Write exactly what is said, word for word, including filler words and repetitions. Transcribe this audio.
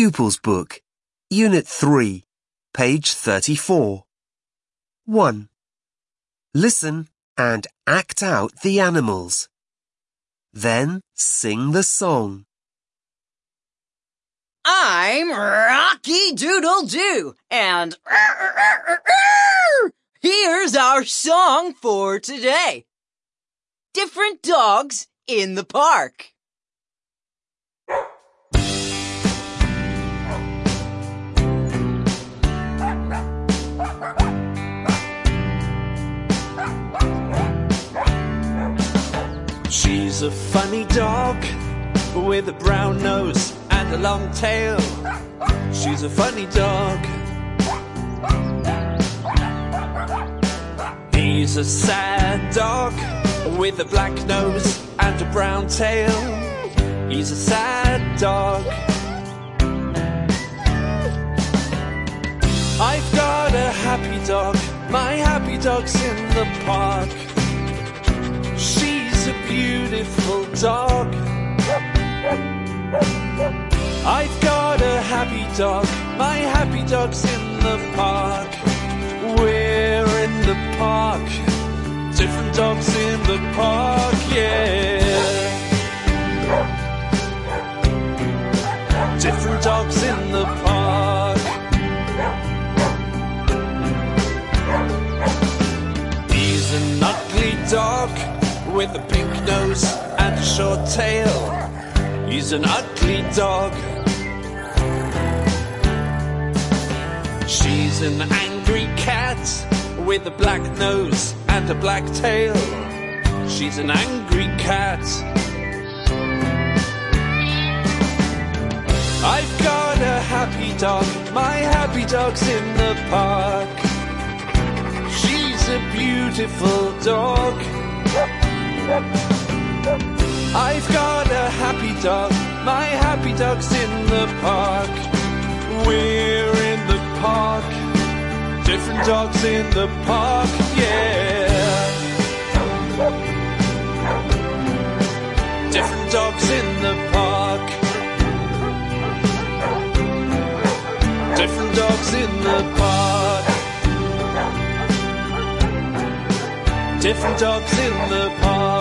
Pupils Book, Unit three, page thirty-four. one. Listen and act out the animals. Then sing the song. I'm Rocky Doodle Doo, and here's our song for today. Different dogs in the park. She's a funny dog with a brown nose and a long tail. She's a funny dog. He's a sad dog with a black nose and a brown tail. He's a sad dog. I've got a happy dog. My happy dog's in the park. She's a beautiful dog. I've got a happy dog. My happy dog's in the park. We're in the park. Different dogs in the park, yeah. Different dogs in the park. He's an ugly dog with a pink nose and a short tail. He's an ugly dog. She's an angry cat with a black nose and a black tail. She's an angry cat. I've got a happy dog. My happy dog's in the park. She's a beautiful dog. I've got a happy dog. My happy dog's in the park. We're in the park. Different dogs in the park, yeah. Different dogs in the park. Different dogs in the park. Different dogs in the park.